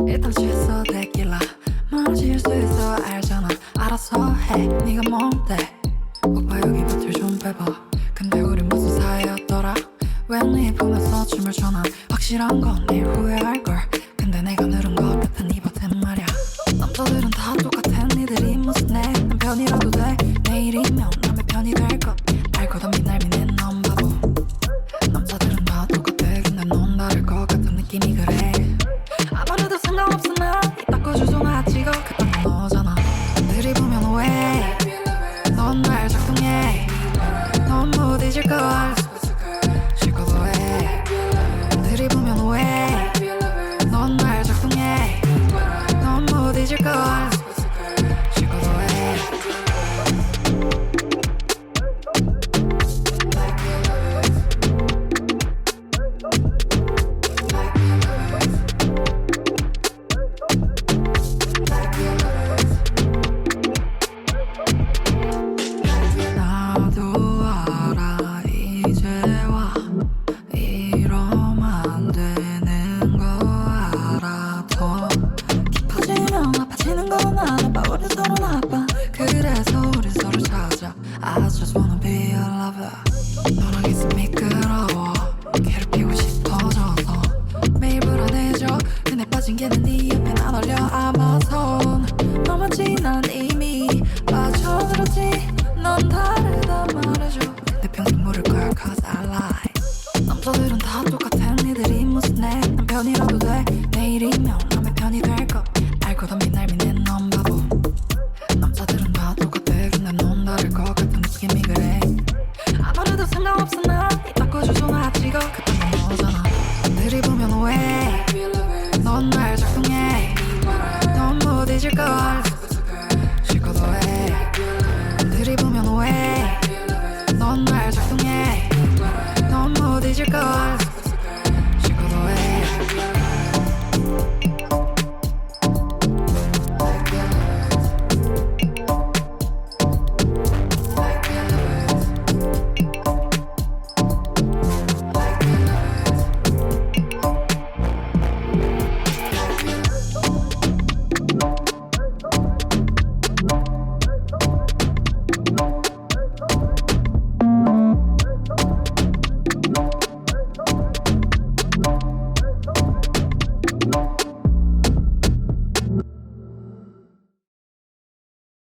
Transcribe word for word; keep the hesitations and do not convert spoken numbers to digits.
일단 취했어 데킬라 마실 수 있어 알잖아 알아서 해 네가 뭔데 오빠 여기 бот을 좀 빼봐 근데 우리 무슨 사이였더라 왜 네 품에서 춤을 춰 난 확실한 건 내일 후회할걸 근데 내가 늘은 것 같아 네 버튼 말야 남자들은 다 똑같아 니들이 무슨 내 남편이라도 돼 내일이면 남의 편이 될것 알고 덤빈 날 미는 넌 바보 남자들은 다 똑같아 근데 넌 다를 것 같은 느낌이 그래 아무래도 상관없어 난입 닫고 주소나 찍어 그딴 건 너잖아 남들이 보면 오해 넌 날 작동해 넌 못 잊을걸